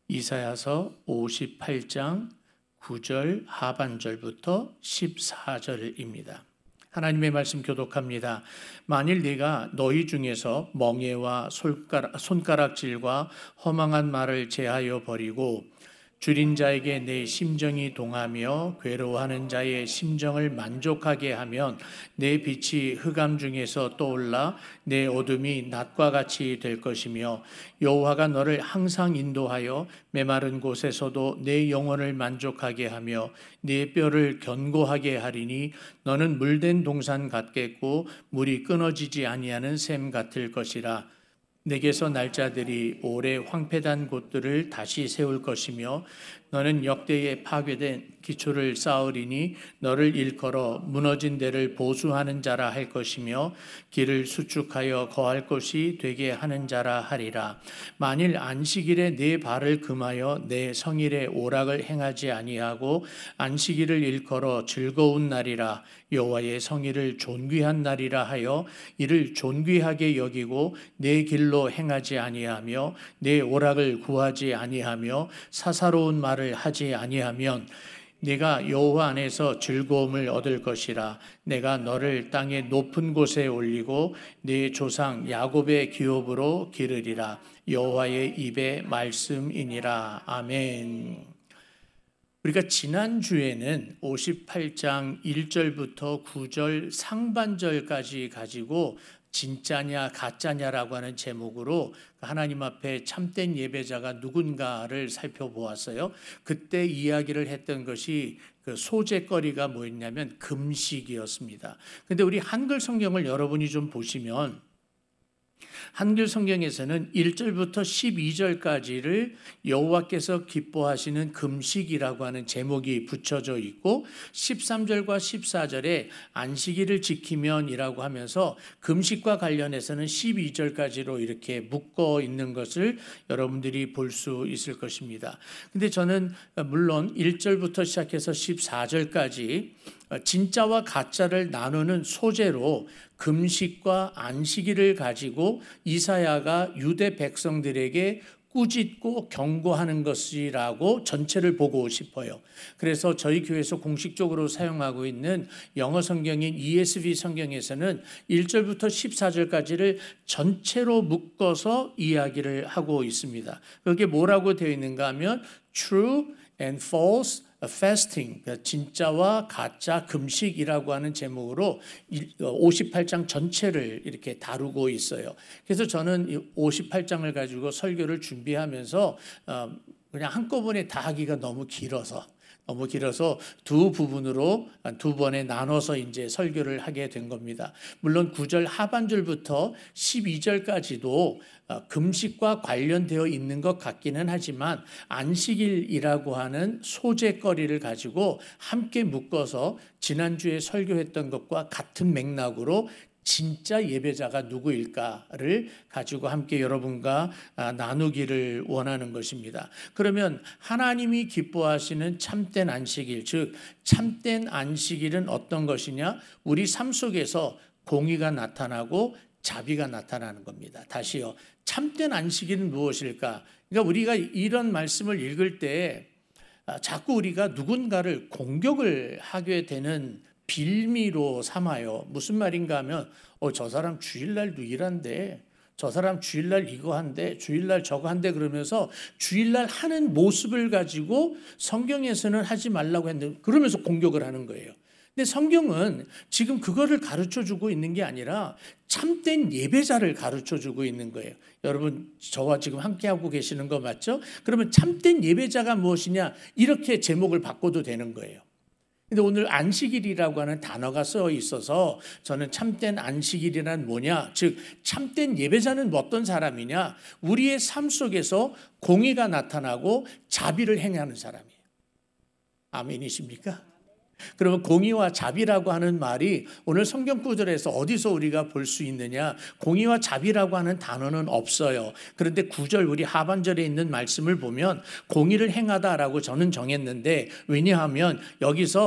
이사야서 58장 9절 하반절부터 14절입니다. 하나님의 말씀 교독합니다. 만일 네가 너희 중에서 멍에와 손가락질과 허망한 말을 제하여 버리고 줄인 자에게 내 심정이 동하며 괴로워하는 자의 심정을 만족하게 하면 내 빛이 흑암 중에서 떠올라 내 어둠이 낮과 같이 될 것이며 여호와가 너를 항상 인도하여 메마른 곳에서도 내 영혼을 만족하게 하며 네 뼈를 견고하게 하리니 너는 물된 동산 같겠고 물이 끊어지지 아니하는 샘 같을 것이라. 내게서 날짜들이 오래 황폐된 곳들을 다시 세울 것이며 너는 역대에 파괴된 기초를 쌓으리니 너를 일컬어 무너진 데를 보수하는 자라 할 것이며 길을 수축하여 거할 곳이 되게 하는 자라 하리라. 만일 안식일에 네 발을 금하여 내 성일에 오락을 행하지 아니하고 안식일을 일컬어 즐거운 날이라 여호와의 성일을 존귀한 날이라 하여 이를 존귀하게 여기고 내 길로 행하지 아니하며 내 오락을 구하지 아니하며 사사로운 말을 하지 아니하면 네가 여호와 안에서 즐거움을 얻을 것이라. 내가 너를 땅의 높은 곳에 올리고 네 조상 야곱의 기업으로 기르리라. 여호와의 입의 말씀이니라. 아멘. 우리가 지난주에는 58장 1절부터 9절 상반절까지 가지고 진짜냐 가짜냐라고 하는 제목으로 하나님 앞에 참된 예배자가 누군가를 살펴보았어요. 그때 이야기를 했던 것이 그 소재거리가 뭐였냐면 금식이었습니다. 근데 우리 한글 성경을 여러분이 좀 보시면 한글 성경에서는 1절부터 12절까지를 여호와께서 기뻐하시는 금식이라고 하는 제목이 붙여져 있고 13절과 14절에 안식일을 지키면이라고 하면서 금식과 관련해서는 12절까지로 이렇게 묶어 있는 것을 여러분들이 볼 수 있을 것입니다. 근데 저는 물론 1절부터 시작해서 14절까지 진짜와 가짜를 나누는 소재로 금식과 안식일을 가지고 이사야가 유대 백성들에게 꾸짖고 경고하는 것이라고 전체를 보고 싶어요. 그래서 저희 교회에서 공식적으로 사용하고 있는 영어 성경인 ESV 성경에서는 1절부터 14절까지를 전체로 묶어서 이야기를 하고 있습니다. 그게 뭐라고 되어 있는가 하면 true and false fasting, 진짜와 가짜 금식이라고 하는 제목으로 58장 전체를 이렇게 다루고 있어요. 그래서 저는 58장을 가지고 설교를 준비하면서 그냥 한꺼번에 다 하기가 너무 길어서 두 부분으로 두 번에 나눠서 이제 설교를 하게 된 겁니다. 물론 9절 하반절부터 12절까지도 금식과 관련되어 있는 것 같기는 하지만 안식일이라고 하는 소재거리를 가지고 함께 묶어서 지난주에 설교했던 것과 같은 맥락으로 진짜 예배자가 누구일까를 가지고 함께 여러분과 나누기를 원하는 것입니다. 그러면 하나님이 기뻐하시는 참된 안식일, 즉 참된 안식일은 어떤 것이냐? 우리 삶 속에서 공의가 나타나고 자비가 나타나는 겁니다. 다시요. 참된 안식일은 무엇일까? 그러니까 우리가 이런 말씀을 읽을 때 자꾸 우리가 누군가를 공격을 하게 되는 빌미로 삼아요. 무슨 말인가 하면 저 사람 주일날도 일한대, 저 사람 주일날 이거 한대, 주일날 저거 한대 그러면서 주일날 하는 모습을 가지고 성경에서는 하지 말라고 했는데 그러면서 공격을 하는 거예요. 근데 성경은 지금 그거를 가르쳐주고 있는 게 아니라 참된 예배자를 가르쳐주고 있는 거예요. 여러분 저와 지금 함께하고 계시는 거 맞죠? 그러면 참된 예배자가 무엇이냐 이렇게 제목을 바꿔도 되는 거예요. 근데 오늘 안식일이라고 하는 단어가 써 있어서 저는 참된 안식일이란 뭐냐? 즉 참된 예배자는 어떤 사람이냐? 우리의 삶 속에서 공의가 나타나고 자비를 행하는 사람이에요. 아멘이십니까? 그러면 공의와 자비라고 하는 말이 오늘 성경 구절에서 어디서 우리가 볼 수 있느냐? 공의와 자비라고 하는 단어는 없어요. 그런데 9절 우리 하반절에 있는 말씀을 보면 공의를 행하다라고 저는 정했는데 왜냐하면 여기서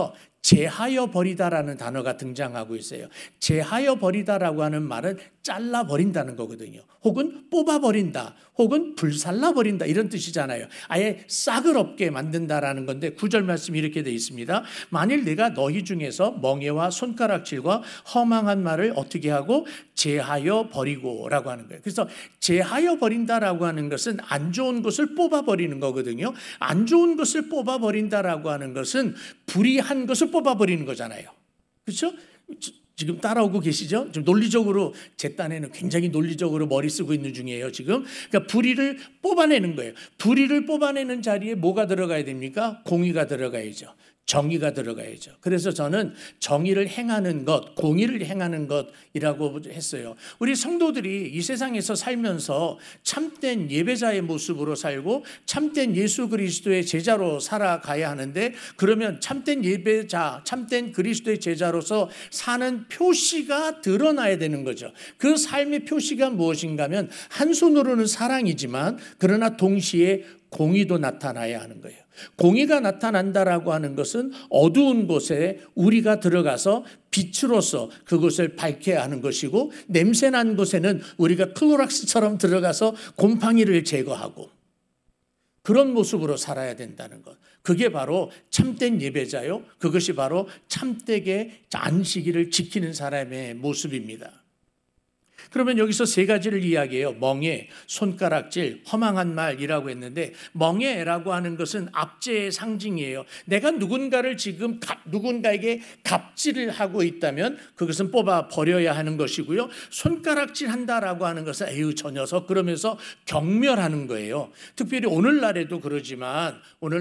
제하여 버리다라는 단어가 등장하고 있어요. 제하여 버리다라고 하는 말은 잘라버린다는 거거든요. 혹은 뽑아버린다, 혹은 불살라버린다 이런 뜻이잖아요. 아예 싹을 없게 만든다라는 건데 9절 말씀이 이렇게 되어 있습니다. 만일 내가 너희 중에서 멍에와 손가락질과 허망한 말을 어떻게 하고 제하여 버리고 라고 하는 거예요. 그래서 제하여 버린다라고 하는 것은 안 좋은 것을 뽑아버리는 거거든요. 안 좋은 것을 뽑아버린다라고 하는 것은 불의한 것을 뽑아버리는 거잖아요. 그렇죠? 지금 따라오고 계시죠? 지금 논리적으로 제 딴에는 굉장히 논리적으로 머리 쓰고 있는 중이에요. 지금 그러니까 불의를 뽑아내는 거예요. 불의를 뽑아내는 자리에 뭐가 들어가야 됩니까? 공의가 들어가야죠. 정의가 들어가야죠. 그래서 저는 정의를 행하는 것, 공의를 행하는 것이라고 했어요. 우리 성도들이 이 세상에서 살면서 참된 예배자의 모습으로 살고 참된 예수 그리스도의 제자로 살아가야 하는데, 그러면 참된 예배자, 참된 그리스도의 제자로서 사는 표시가 드러나야 되는 거죠. 그 삶의 표시가 무엇인가 하면 한 손으로는 사랑이지만 그러나 동시에 공의도 나타나야 하는 거예요. 공의가 나타난다라고 하는 것은 어두운 곳에 우리가 들어가서 빛으로서 그곳을 밝혀야 하는 것이고, 냄새난 곳에는 우리가 클로락스처럼 들어가서 곰팡이를 제거하고 그런 모습으로 살아야 된다는 것. 그게 바로 참된 예배자요. 그것이 바로 참되게 안식일을 지키는 사람의 모습입니다. 그러면 여기서 세 가지를 이야기해요. 멍에, 손가락질, 허망한 말이라고 했는데, 멍에라고 하는 것은 압제의 상징이에요. 내가 누군가를 지금 누군가에게 갑질을 하고 있다면 그것은 뽑아 버려야 하는 것이고요. 손가락질 한다라고 하는 것은 에휴 저 녀석 그러면서 경멸하는 거예요. 특별히 오늘날에도 그렇지만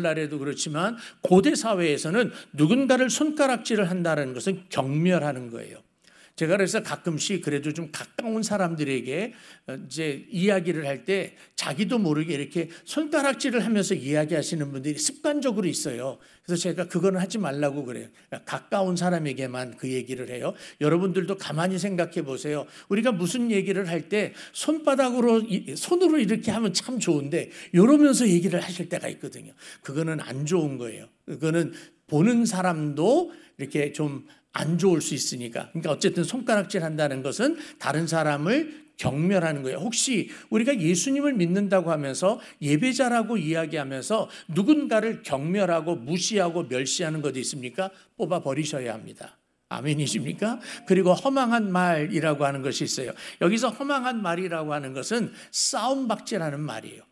고대 사회에서는 누군가를 손가락질을 한다는 것은 경멸하는 거예요. 제가 그래서 가끔씩 그래도 좀 가까운 사람들에게 이제 이야기를 할 때 자기도 모르게 이렇게 손가락질을 하면서 이야기하시는 분들이 습관적으로 있어요. 그래서 제가 그거는 하지 말라고 그래요. 가까운 사람에게만 그 얘기를 해요. 여러분들도 가만히 생각해 보세요. 우리가 무슨 얘기를 할 때 손바닥으로 손으로 이렇게 하면 참 좋은데 이러면서 얘기를 하실 때가 있거든요. 그거는 안 좋은 거예요. 그거는 보는 사람도 이렇게 좀 안 좋을 수 있으니까. 그러니까 어쨌든 손가락질 한다는 것은 다른 사람을 경멸하는 거예요. 혹시 우리가 예수님을 믿는다고 하면서 예배자라고 이야기하면서 누군가를 경멸하고 무시하고 멸시하는 것도 있습니까? 뽑아 버리셔야 합니다. 아멘이십니까? 그리고 허망한 말이라고 하는 것이 있어요. 여기서 허망한 말이라고 하는 것은 싸움박질하는 말이에요.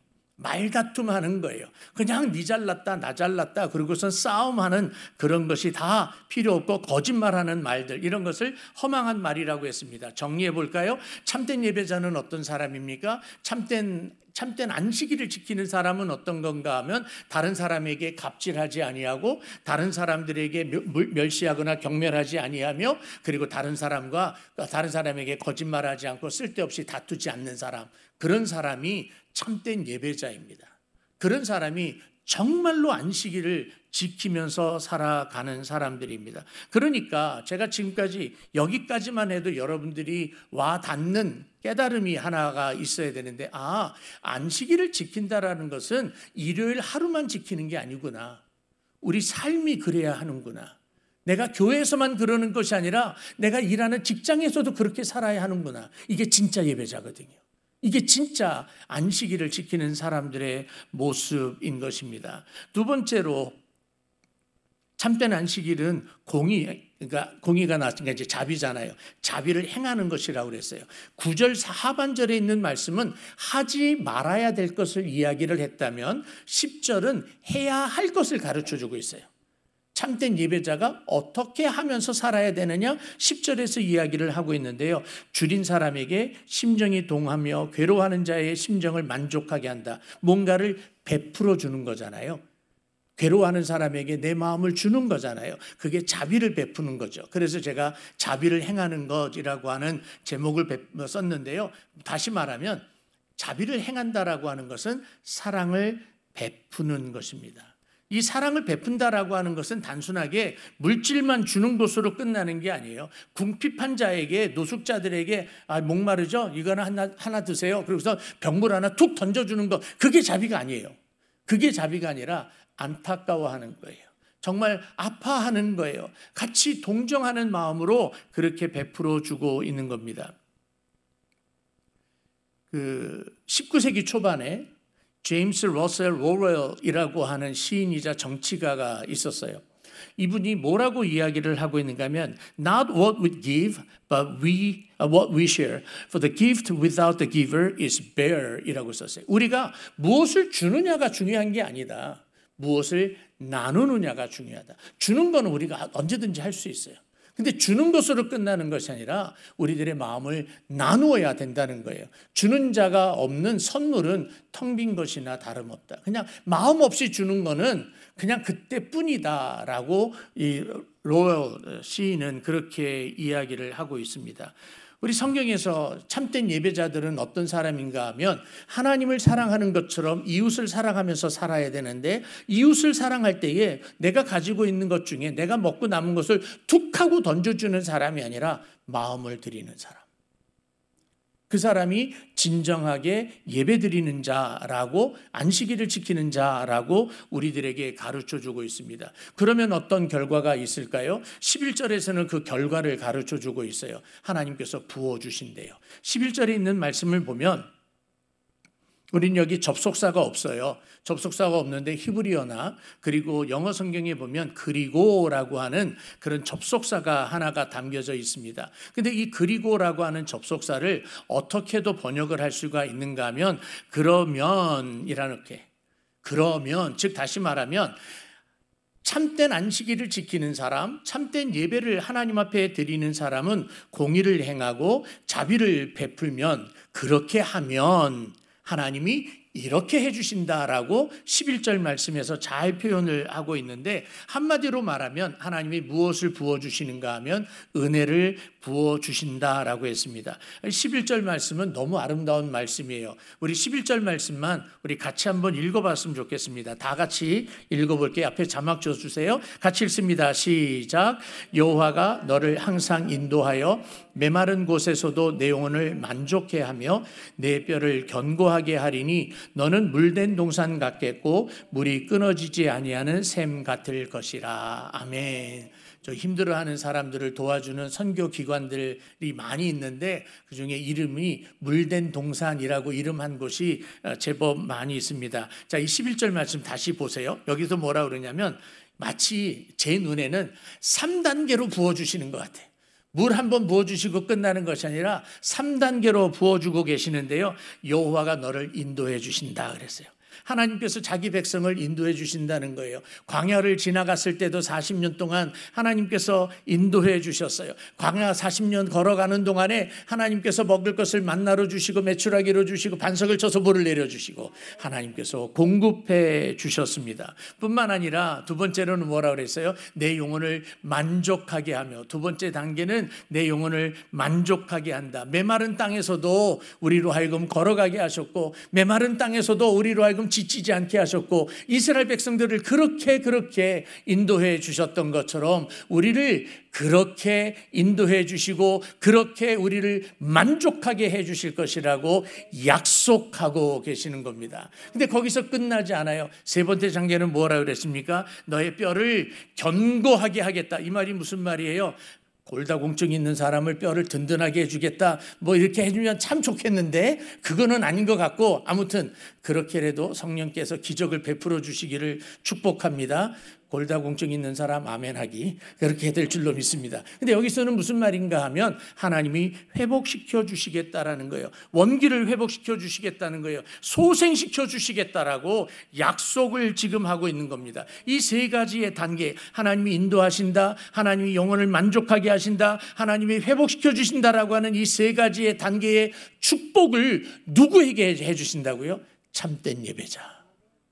말다툼하는 거예요. 그냥 니 잘났다 나 잘났다 그러고선 싸움하는 그런 것이 다 필요 없고 거짓말하는 말들, 이런 것을 허망한 말이라고 했습니다. 정리해 볼까요? 참된 예배자는 어떤 사람입니까? 참된 안식일을 지키는 사람은 어떤 건가 하면 다른 사람에게 갑질하지 아니하고 다른 사람들에게 멸시하거나 경멸하지 아니하며, 그리고 다른 사람에게 거짓말하지 않고 쓸데없이 다투지 않는 사람, 그런 사람이 참된 예배자입니다. 그런 사람이 정말로 안식일을 지키면서 살아가는 사람들입니다. 그러니까 제가 지금까지 여기까지만 해도 여러분들이 와 닿는 깨달음이 하나가 있어야 되는데, 안식일을 지킨다라는 것은 일요일 하루만 지키는 게 아니구나. 우리 삶이 그래야 하는구나. 내가 교회에서만 그러는 것이 아니라 내가 일하는 직장에서도 그렇게 살아야 하는구나. 이게 진짜 예배자거든요. 이게 진짜 안식일을 지키는 사람들의 모습인 것입니다. 두 번째로 참된 안식일은 공의가 나왔으니까 이제 자비잖아요. 자비를 행하는 것이라고 그랬어요. 9절 하반절에 있는 말씀은 하지 말아야 될 것을 이야기를 했다면 10절은 해야 할 것을 가르쳐주고 있어요. 참된 예배자가 어떻게 하면서 살아야 되느냐 10절에서 이야기를 하고 있는데요. 줄인 사람에게 심정이 동하며 괴로워하는 자의 심정을 만족하게 한다. 뭔가를 베풀어 주는 거잖아요. 괴로워하는 사람에게 내 마음을 주는 거잖아요. 그게 자비를 베푸는 거죠. 그래서 제가 자비를 행하는 것이라고 하는 제목을 썼는데요. 다시 말하면 자비를 행한다라고 하는 것은 사랑을 베푸는 것입니다. 이 사랑을 베푼다라고 하는 것은 단순하게 물질만 주는 것으로 끝나는 게 아니에요. 궁핍한 자에게, 노숙자들에게 목마르죠? 이거는 하나 드세요. 그래서 병물 하나 툭 던져주는 거, 그게 자비가 아니에요. 그게 자비가 아니라 안타까워하는 거예요. 정말 아파하는 거예요. 같이 동정하는 마음으로 그렇게 베풀어 주고 있는 겁니다. 19세기 초반에 제임스 러셀 로웰이라고 하는 시인이자 정치가가 있었어요. 이분이 뭐라고 이야기를 하고 있는가 하면 Not what we give, but what we share. For the gift without the giver is bare 이라고 썼어요. 우리가 무엇을 주느냐가 중요한 게 아니다. 무엇을 나누느냐가 중요하다. 주는 건 우리가 언제든지 할 수 있어요. 근데 주는 것으로 끝나는 것이 아니라 우리들의 마음을 나누어야 된다는 거예요. 주는 자가 없는 선물은 텅 빈 것이나 다름없다. 그냥 마음 없이 주는 거는 그냥 그때뿐이다라고 이 로웰 시인은 그렇게 이야기를 하고 있습니다. 우리 성경에서 참된 예배자들은 어떤 사람인가 하면 하나님을 사랑하는 것처럼 이웃을 사랑하면서 살아야 되는데 이웃을 사랑할 때에 내가 가지고 있는 것 중에 내가 먹고 남은 것을 툭 하고 던져주는 사람이 아니라 마음을 드리는 사람. 그 사람이 진정하게 예배드리는 자라고 안식일을 지키는 자라고 우리들에게 가르쳐주고 있습니다. 그러면 어떤 결과가 있을까요? 11절에서는 그 결과를 가르쳐주고 있어요. 하나님께서 부어주신대요. 11절에 있는 말씀을 보면 우린 여기 접속사가 없어요. 접속사가 없는데 히브리어나 그리고 영어 성경에 보면 그리고라고 하는 그런 접속사가 하나가 담겨져 있습니다. 근데 이 그리고라고 하는 접속사를 어떻게도 번역을 할 수가 있는가 하면 그러면 즉 다시 말하면 참된 안식일을 지키는 사람, 참된 예배를 하나님 앞에 드리는 사람은 공의를 행하고 자비를 베풀면 그렇게 하면 하나님이 이렇게 해주신다라고 11절 말씀에서 잘 표현을 하고 있는데 한마디로 말하면 하나님이 무엇을 부어주시는가 하면 은혜를 부어주신다라고 했습니다. 11절 말씀은 너무 아름다운 말씀이에요. 우리 11절 말씀만 우리 같이 한번 읽어봤으면 좋겠습니다. 다 같이 읽어볼게요. 앞에 자막 줘주세요. 같이 읽습니다. 시작. 여호와가 너를 항상 인도하여 메마른 곳에서도 내 영혼을 만족해 하며 내 뼈를 견고하게 하리니 너는 물된 동산 같겠고 물이 끊어지지 아니하는 샘 같을 것이라. 아멘. 저 힘들어하는 사람들을 도와주는 선교 기관들이 많이 있는데 그중에 이름이 물된 동산이라고 이름한 곳이 제법 많이 있습니다. 자, 이 11절 말씀 다시 보세요. 여기서 뭐라 그러냐면 마치 제 눈에는 3단계로 부어주시는 것 같아요. 물 한번 부어주시고 끝나는 것이 아니라 3단계로 부어주고 계시는데요. 여호와가 너를 인도해 주신다 그랬어요. 하나님께서 자기 백성을 인도해 주신다는 거예요. 광야를 지나갔을 때도 40년 동안 하나님께서 인도해 주셨어요. 광야 40년 걸어가는 동안에 하나님께서 먹을 것을 만나로 주시고 메추라기로 주시고 반석을 쳐서 물을 내려주시고 하나님께서 공급해 주셨습니다. 뿐만 아니라 두 번째로는 뭐라 그랬어요? 내 영혼을 만족하게 하며 두 번째 단계는 내 영혼을 만족하게 한다. 메마른 땅에서도 우리로 하여금 걸어가게 하셨고 메마른 땅에서도 우리로 하여금 지치지 않게 하셨고 이스라엘 백성들을 그렇게 인도해 주셨던 것처럼 우리를 그렇게 인도해 주시고 그렇게 우리를 만족하게 해 주실 것이라고 약속하고 계시는 겁니다. 근데 거기서 끝나지 않아요. 세 번째 단계는 뭐라 그랬습니까? 너의 뼈를 견고하게 하겠다. 이 말이 무슨 말이에요? 골다공증 있는 사람을 뼈를 든든하게 해주겠다 뭐 이렇게 해주면 참 좋겠는데 그거는 아닌 것 같고 아무튼 그렇게라도 성령께서 기적을 베풀어 주시기를 축복합니다. 골다공증 있는 사람 아멘하기 그렇게 될 줄로 믿습니다. 근데 여기서는 무슨 말인가 하면 하나님이 회복시켜 주시겠다라는 거예요. 원기를 회복시켜 주시겠다는 거예요. 소생시켜 주시겠다라고 약속을 지금 하고 있는 겁니다. 이 세 가지의 단계 하나님이 인도하신다, 하나님이 영혼을 만족하게 하신다, 하나님이 회복시켜 주신다라고 하는 이 세 가지의 단계의 축복을 누구에게 해 주신다고요? 참된 예배자.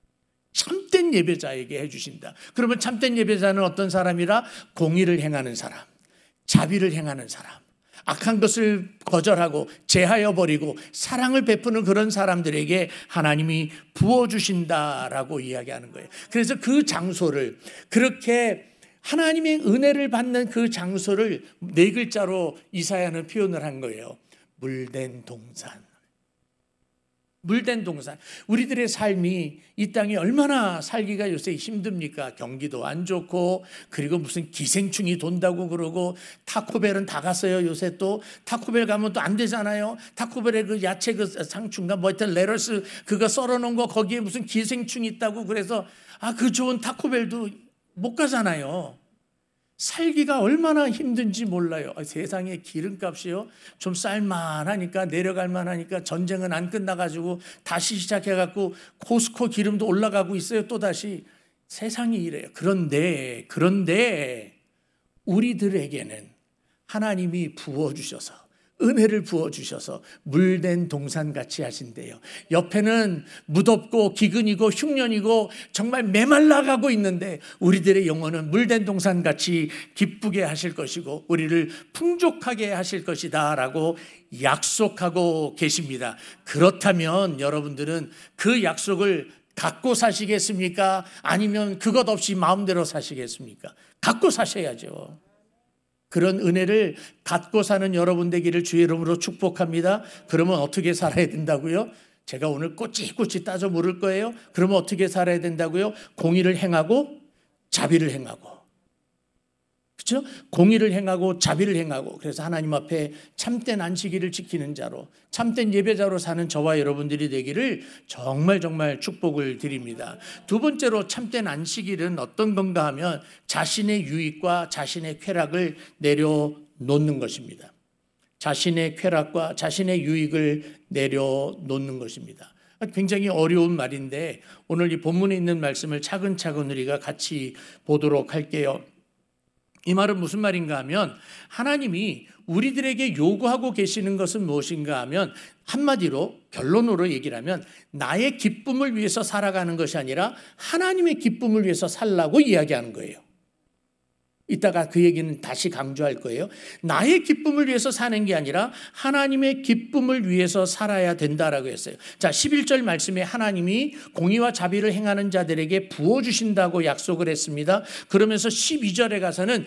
참된 예배자에게 해주신다. 그러면 참된 예배자는 어떤 사람이라? 공의를 행하는 사람, 자비를 행하는 사람, 악한 것을 거절하고 제하여 버리고 사랑을 베푸는 그런 사람들에게 하나님이 부어주신다라고 이야기하는 거예요. 그래서 그 장소를 그렇게 하나님의 은혜를 받는 그 장소를 네 글자로 이사야는 표현을 한 거예요. 물된 동산. 물된 동산. 우리들의 삶이 이 땅에 얼마나 살기가 요새 힘듭니까? 경기도 안 좋고, 그리고 무슨 기생충이 돈다고 그러고, 타코벨은 다 갔어요. 요새 또 타코벨 가면 또 안 되잖아요. 타코벨에 그 야채 그 상추인가 뭐 하여튼 레러스 그거 썰어놓은 거 거기에 무슨 기생충이 있다고 그래서 그 좋은 타코벨도 못 가잖아요. 살기가 얼마나 힘든지 몰라요. 세상에 기름값이요 좀 쌀만하니까 내려갈 만하니까 전쟁은 안 끝나가지고 다시 시작해갖고 코스코 기름도 올라가고 있어요. 또다시 세상이 이래요. 그런데 우리들에게는 하나님이 부어주셔서 은혜를 부어주셔서 물된 동산같이 하신대요. 옆에는 무덥고 기근이고 흉년이고 정말 메말라가고 있는데 우리들의 영혼은 물된 동산같이 기쁘게 하실 것이고 우리를 풍족하게 하실 것이다 라고 약속하고 계십니다. 그렇다면 여러분들은 그 약속을 갖고 사시겠습니까? 아니면 그것 없이 마음대로 사시겠습니까? 갖고 사셔야죠. 그런 은혜를 갖고 사는 여러분 되기를 주의 이름으로 축복합니다. 그러면 어떻게 살아야 된다고요? 제가 오늘 꼬치꼬치 따져 물을 거예요. 그러면 어떻게 살아야 된다고요? 공의를 행하고 자비를 행하고. 그렇죠? 공의를 행하고 자비를 행하고. 그래서 하나님 앞에 참된 안식일을 지키는 자로, 참된 예배자로 사는 저와 여러분들이 되기를 정말 축복을 드립니다. 두 번째로 참된 안식일은 어떤 건가 하면 자신의 유익과 자신의 쾌락을 내려놓는 것입니다. 자신의 쾌락과 자신의 유익을 내려놓는 것입니다. 굉장히 어려운 말인데 오늘 이 본문에 있는 말씀을 차근차근 우리가 같이 보도록 할게요. 이 말은 무슨 말인가 하면 하나님이 우리들에게 요구하고 계시는 것은 무엇인가 하면 한마디로 결론으로 얘기를 하면 나의 기쁨을 위해서 살아가는 것이 아니라 하나님의 기쁨을 위해서 살라고 이야기하는 거예요. 이따가 그 얘기는 다시 강조할 거예요. 나의 기쁨을 위해서 사는 게 아니라 하나님의 기쁨을 위해서 살아야 된다라고 했어요. 자, 11절 말씀에 하나님이 공의와 자비를 행하는 자들에게 부어주신다고 약속을 했습니다. 그러면서 12절에 가서는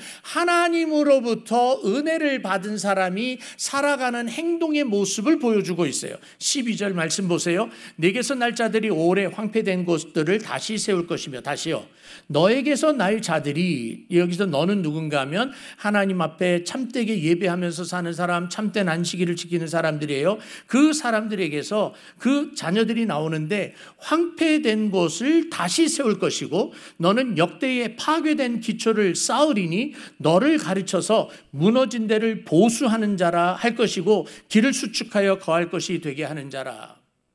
하나님으로부터 은혜를 받은 사람이 살아가는 행동의 모습을 보여주고 있어요. 12절 말씀 보세요. 내게서 날 자들이 오래 황폐된 곳들을 다시 세울 것이며, 다시요, 너에게서 날 자들이, 여기서 너는 누군가 하면 하나님 앞에 참되게 예배하면서 사는 사람, 참된 안식일을 지키는 사람들이에요. 그 사람들에게서 그 자녀들이 나오는데 황폐된 곳을 다시 세울 것이고 너는 역대의 파괴된 기초를 쌓으리니 너를 가르쳐서 무너진 데를 보수하는 자라 할 것이고 길을 수축하여 거할 것이 되게 하는 자라.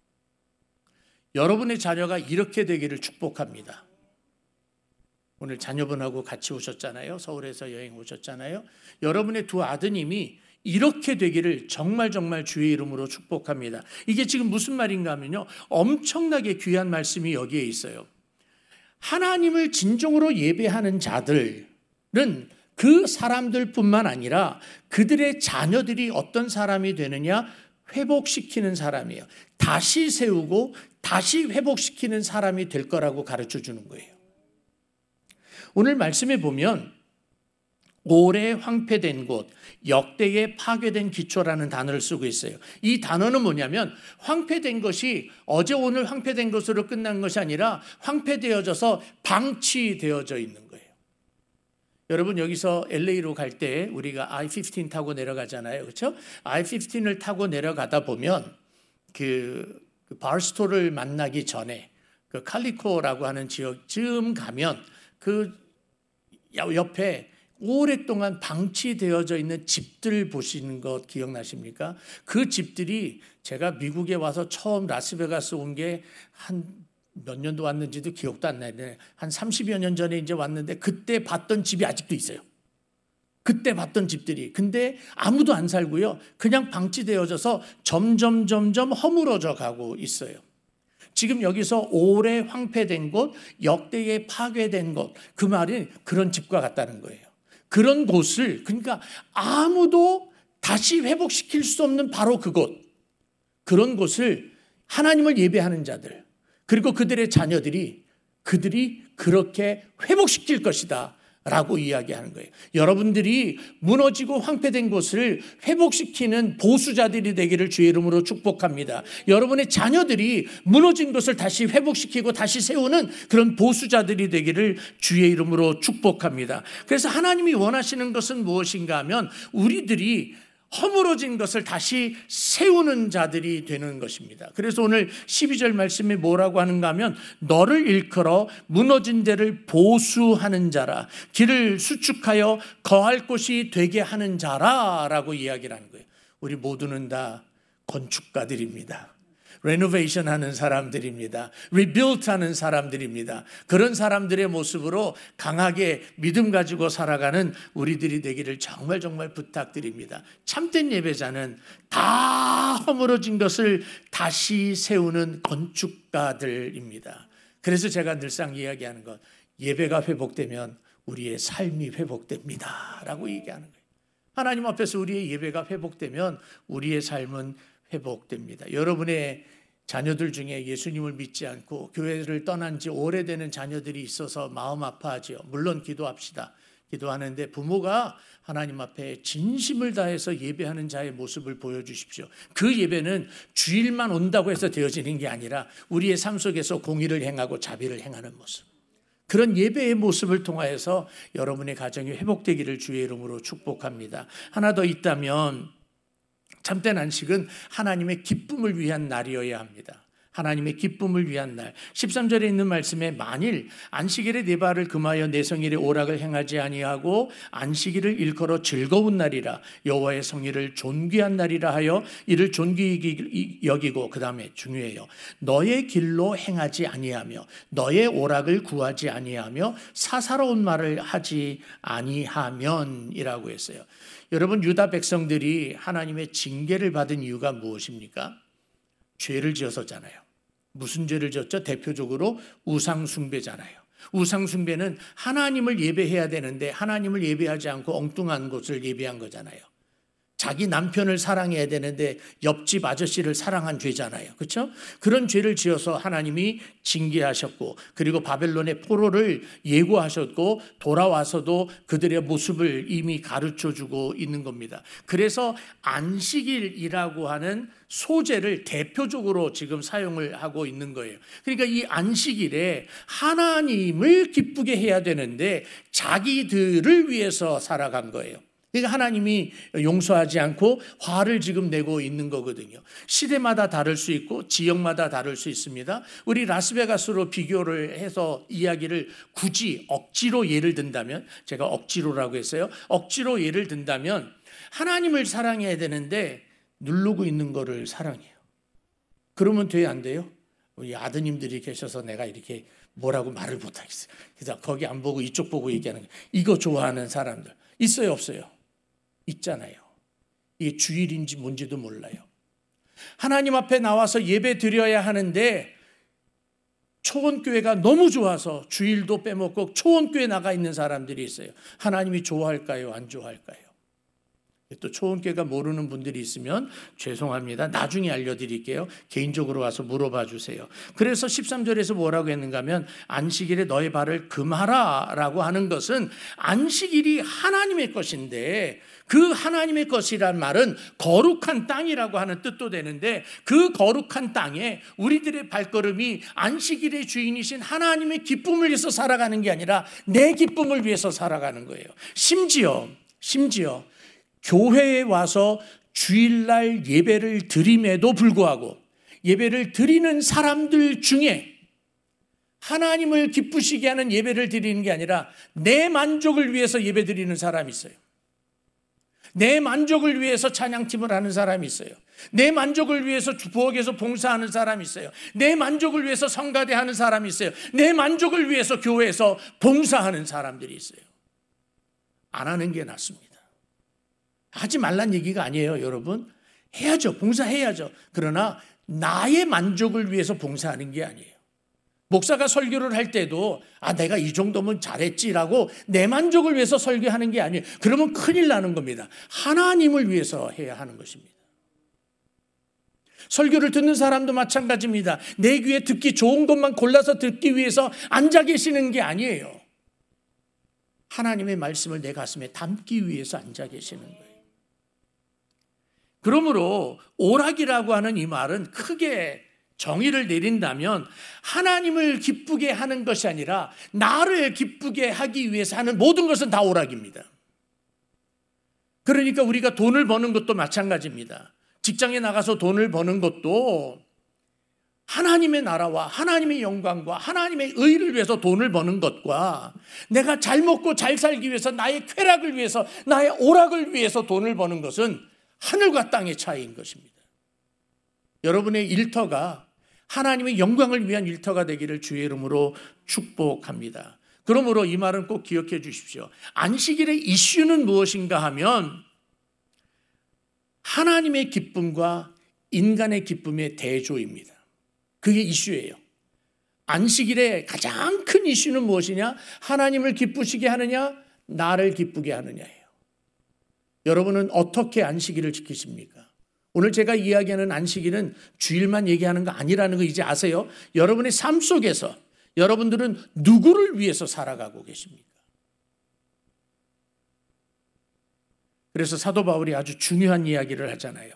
여러분의 자녀가 이렇게 되기를 축복합니다. 오늘 자녀분하고 같이 오셨잖아요. 서울에서 여행 오셨잖아요. 여러분의 두 아드님이 이렇게 되기를 정말 주의 이름으로 축복합니다. 이게 지금 무슨 말인가 하면요, 엄청나게 귀한 말씀이 여기에 있어요. 하나님을 진정으로 예배하는 자들은 그 사람들뿐만 아니라 그들의 자녀들이 어떤 사람이 되느냐, 회복시키는 사람이에요. 다시 세우고 다시 회복시키는 사람이 될 거라고 가르쳐 주는 거예요. 오늘 말씀에 보면 오래 황폐된 곳, 역대의 파괴된 기초라는 단어를 쓰고 있어요. 이 단어는 뭐냐면 황폐된 것이 어제 오늘 황폐된 것으로 끝난 것이 아니라 황폐되어져서 방치되어져 있는 거예요. 여러분, 여기서 LA로 갈 때 우리가 I-15 타고 내려가잖아요. 그렇죠? I-15을 타고 내려가다 보면 그 바르스토를 만나기 전에 그 칼리코라고 하는 지역쯤 가면 그 옆에 오랫동안 방치되어져 있는 집들 보시는 것 기억나십니까? 그 집들이 제가 미국에 와서 처음 라스베가스 온 게 한 몇 년도 왔는지도 기억도 안 나는데 한 30여 년 전에 이제 왔는데 그때 봤던 집이 아직도 있어요. 그때 봤던 집들이. 근데 아무도 안 살고요. 그냥 방치되어져서 점점 허물어져 가고 있어요. 지금 여기서 오래 황폐된 곳, 역대에 파괴된 곳, 그 말이 그런 집과 같다는 거예요. 그런 곳을, 그러니까 아무도 다시 회복시킬 수 없는 바로 그곳, 그런 곳을 하나님을 예배하는 자들, 그리고 그들의 자녀들이 그들이 그렇게 회복시킬 것이다 라고 이야기하는 거예요. 여러분들이 무너지고 황폐된 곳을 회복시키는 보수자들이 되기를 주의 이름으로 축복합니다. 여러분의 자녀들이 무너진 것을 다시 회복시키고 다시 세우는 그런 보수자들이 되기를 주의 이름으로 축복합니다. 그래서 하나님이 원하시는 것은 무엇인가 하면 우리들이 허물어진 것을 다시 세우는 자들이 되는 것입니다. 그래서 오늘 12절 말씀이 뭐라고 하는가 하면 너를 일컬어 무너진 데를 보수하는 자라, 길을 수축하여 거할 곳이 되게 하는 자라 라고 이야기를 하는 거예요. 우리 모두는 다 건축가들입니다. 레노베이션 하는 사람들입니다. 리빌트 하는 사람들입니다. 그런 사람들의 모습으로 강하게 믿음 가지고 살아가는 우리들이 되기를 정말 부탁드립니다. 참된 예배자는 다 허물어진 것을 다시 세우는 건축가들입니다. 그래서 제가 늘상 이야기하는 것, 예배가 회복되면 우리의 삶이 회복됩니다 라고 얘기하는 거예요. 하나님 앞에서 우리의 예배가 회복되면 우리의 삶은 회복됩니다. 여러분의 자녀들 중에 예수님을 믿지 않고 교회를 떠난 지 오래되는 자녀들이 있어서 마음 아파하죠. 물론 기도합시다. 기도하는데 부모가 하나님 앞에 진심을 다해서 예배하는 자의 모습을 보여주십시오. 그 예배는 주일만 온다고 해서 되어지는 게 아니라 우리의 삶 속에서 공의를 행하고 자비를 행하는 모습, 그런 예배의 모습을 통하여서 여러분의 가정이 회복되기를 주의 이름으로 축복합니다. 하나 더 있다면 참된 안식은 하나님의 기쁨을 위한 날이어야 합니다. 하나님의 기쁨을 위한 날. 13절에 있는 말씀에 만일 안식일에 내 발을 금하여 내 성일에 오락을 행하지 아니하고 안식일을 일컬어 즐거운 날이라 여호와의 성일을 존귀한 날이라 하여 이를 존귀히 여기고, 그 다음에 중요해요. 너의 길로 행하지 아니하며 너의 오락을 구하지 아니하며 사사로운 말을 하지 아니하면이라고 했어요. 여러분, 유다 백성들이 하나님의 징계를 받은 이유가 무엇입니까? 죄를 지어서잖아요. 무슨 죄를 지었죠? 대표적으로 우상 숭배잖아요. 우상 숭배는 하나님을 예배해야 되는데 하나님을 예배하지 않고 엉뚱한 곳을 예배한 거잖아요. 자기 남편을 사랑해야 되는데 옆집 아저씨를 사랑한 죄잖아요. 그렇죠? 그런 죄를 지어서 하나님이 징계하셨고, 그리고 바벨론의 포로를 예고하셨고, 돌아와서도 그들의 모습을 이미 가르쳐주고 있는 겁니다. 그래서 안식일이라고 하는 소재를 대표적으로 지금 사용을 하고 있는 거예요. 그러니까 이 안식일에 하나님을 기쁘게 해야 되는데 자기들을 위해서 살아간 거예요. 그러니까 하나님이 용서하지 않고 화를 지금 내고 있는 거거든요. 시대마다 다를 수 있고 지역마다 다를 수 있습니다. 우리 라스베가스로 비교를 해서 이야기를 굳이 억지로 예를 든다면, 제가 억지로라고 했어요. 억지로 예를 든다면 하나님을 사랑해야 되는데 누르고 있는 거를 사랑해요. 그러면 돼요, 안 돼요? 우리 아드님들이 계셔서 내가 이렇게 뭐라고 말을 못하겠어요. 그래서 거기 안 보고 이쪽 보고 얘기하는 거. 이거 좋아하는 사람들 있어요, 없어요? 있잖아요. 이게 주일인지 뭔지도 몰라요. 하나님 앞에 나와서 예배 드려야 하는데 초원교회가 너무 좋아서 주일도 빼먹고 초원교회 나가 있는 사람들이 있어요. 하나님이 좋아할까요? 안 좋아할까요? 또 초원교회가 모르는 분들이 있으면 죄송합니다. 나중에 알려드릴게요. 개인적으로 와서 물어봐 주세요. 그래서 13절에서 뭐라고 했는가 하면 안식일에 너의 발을 금하라 라고 하는 것은 안식일이 하나님의 것인데, 그 하나님의 것이란 말은 거룩한 땅이라고 하는 뜻도 되는데, 그 거룩한 땅에 우리들의 발걸음이 안식일의 주인이신 하나님의 기쁨을 위해서 살아가는 게 아니라 내 기쁨을 위해서 살아가는 거예요. 심지어 교회에 와서 주일날 예배를 드림에도 불구하고 예배를 드리는 사람들 중에 하나님을 기쁘시게 하는 예배를 드리는 게 아니라 내 만족을 위해서 예배 드리는 사람이 있어요. 내 만족을 위해서 찬양팀을 하는 사람이 있어요. 내 만족을 위해서 부엌에서 봉사하는 사람이 있어요. 내 만족을 위해서 성가대 하는 사람이 있어요. 내 만족을 위해서 교회에서 봉사하는 사람들이 있어요. 안 하는 게 낫습니다. 하지 말란 얘기가 아니에요, 여러분. 해야죠. 봉사해야죠. 그러나 나의 만족을 위해서 봉사하는 게 아니에요. 목사가 설교를 할 때도 내가 이 정도면 잘했지라고 내 만족을 위해서 설교하는 게 아니에요. 그러면 큰일 나는 겁니다. 하나님을 위해서 해야 하는 것입니다. 설교를 듣는 사람도 마찬가지입니다. 내 귀에 듣기 좋은 것만 골라서 듣기 위해서 앉아 계시는 게 아니에요. 하나님의 말씀을 내 가슴에 담기 위해서 앉아 계시는 거예요. 그러므로 오락이라고 하는 이 말은 크게 정의를 내린다면 하나님을 기쁘게 하는 것이 아니라 나를 기쁘게 하기 위해서 하는 모든 것은 다 오락입니다. 그러니까 우리가 돈을 버는 것도 마찬가지입니다. 직장에 나가서 돈을 버는 것도 하나님의 나라와 하나님의 영광과 하나님의 의를 위해서 돈을 버는 것과 내가 잘 먹고 잘 살기 위해서 나의 쾌락을 위해서 나의 오락을 위해서 돈을 버는 것은 하늘과 땅의 차이인 것입니다. 여러분의 일터가 하나님의 영광을 위한 일터가 되기를 주의 이름으로 축복합니다. 그러므로 이 말은 꼭 기억해 주십시오. 안식일의 이슈는 무엇인가 하면 하나님의 기쁨과 인간의 기쁨의 대조입니다. 그게 이슈예요. 안식일의 가장 큰 이슈는 무엇이냐? 하나님을 기쁘시게 하느냐? 나를 기쁘게 하느냐예요. 여러분은 어떻게 안식일을 지키십니까? 오늘 제가 이야기하는 안식일은 주일만 얘기하는 거 아니라는 거 이제 아세요? 여러분의 삶 속에서 여러분들은 누구를 위해서 살아가고 계십니까? 그래서 사도 바울이 아주 중요한 이야기를 하잖아요.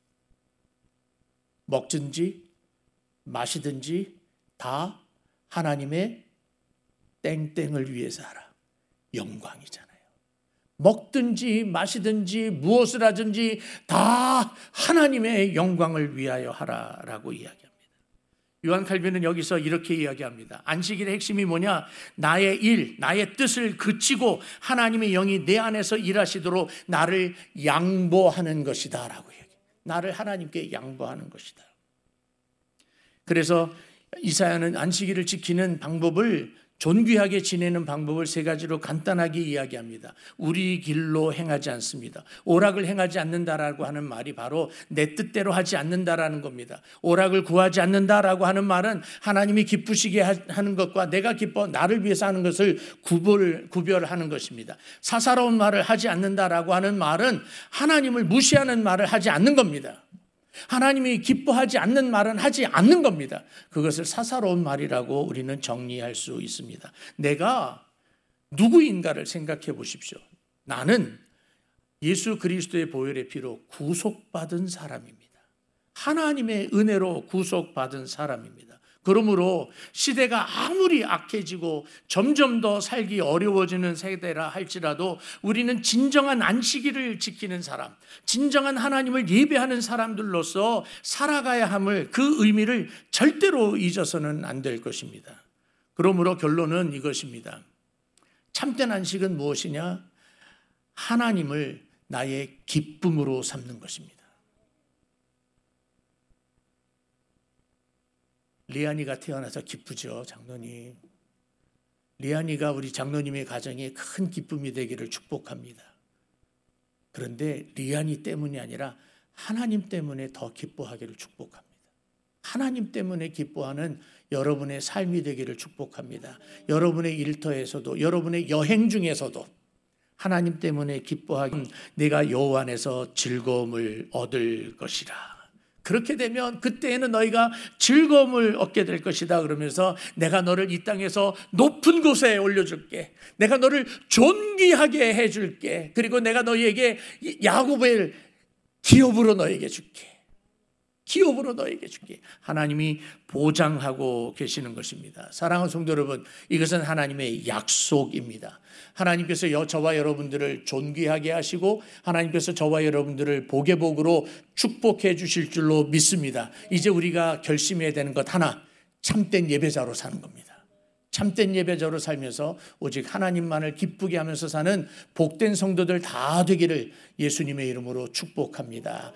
먹든지 마시든지 다 하나님의 땡땡을 위해서 하라. 영광이잖아요. 먹든지 마시든지 무엇을 하든지 다 하나님의 영광을 위하여 하라라고 이야기합니다. 요한 칼빈은 여기서 이렇게 이야기합니다. 안식일의 핵심이 뭐냐? 나의 일, 나의 뜻을 그치고 하나님의 영이 내 안에서 일하시도록 나를 양보하는 것이다 라고 얘기해요. 나를 하나님께 양보하는 것이다. 그래서 이사야는 안식일을 지키는 방법을, 존귀하게 지내는 방법을 세 가지로 간단하게 이야기합니다. 우리 길로 행하지 않습니다. 오락을 행하지 않는다라고 하는 말이 바로 내 뜻대로 하지 않는다라는 겁니다. 오락을 구하지 않는다라고 하는 말은 하나님이 기쁘시게 하는 것과 내가 기뻐 나를 위해서 하는 것을 구별하는 것입니다. 사사로운 말을 하지 않는다라고 하는 말은 하나님을 무시하는 말을 하지 않는 겁니다. 하나님이 기뻐하지 않는 말은 하지 않는 겁니다. 그것을 사사로운 말이라고 우리는 정리할 수 있습니다. 내가 누구인가를 생각해 보십시오. 나는 예수 그리스도의 보혈의 피로 구속받은 사람입니다. 하나님의 은혜로 구속받은 사람입니다. 그러므로 시대가 아무리 악해지고 점점 더 살기 어려워지는 세대라 할지라도 우리는 진정한 안식일을 지키는 사람, 진정한 하나님을 예배하는 사람들로서 살아가야 함을, 그 의미를 절대로 잊어서는 안 될 것입니다. 그러므로 결론은 이것입니다. 참된 안식은 무엇이냐? 하나님을 나의 기쁨으로 삼는 것입니다. 리안이가 태어나서 기쁘죠, 장로님. 리안이가 우리 장로님의 가정에 큰 기쁨이 되기를 축복합니다. 그런데 리안이 때문이 아니라 하나님 때문에 더 기뻐하기를 축복합니다. 하나님 때문에 기뻐하는 여러분의 삶이 되기를 축복합니다. 여러분의 일터에서도, 여러분의 여행 중에서도 하나님 때문에 기뻐하기, 내가 여호와 안에서 즐거움을 얻을 것이라. 그렇게 되면 그때에는 너희가 즐거움을 얻게 될 것이다 그러면서 내가 너를 이 땅에서 높은 곳에 올려줄게. 내가 너를 존귀하게 해줄게. 그리고 내가 너희에게 야곱을 기업으로 너에게 줄게. 기업으로 너에게 줄게. 하나님이 보장하고 계시는 것입니다. 사랑하는 성도 여러분, 이것은 하나님의 약속입니다. 하나님께서 저와 여러분들을 존귀하게 하시고 하나님께서 저와 여러분들을 복의 복으로 축복해 주실 줄로 믿습니다. 이제 우리가 결심해야 되는 것 하나, 참된 예배자로 사는 겁니다. 참된 예배자로 살면서 오직 하나님만을 기쁘게 하면서 사는 복된 성도들 다 되기를 예수님의 이름으로 축복합니다.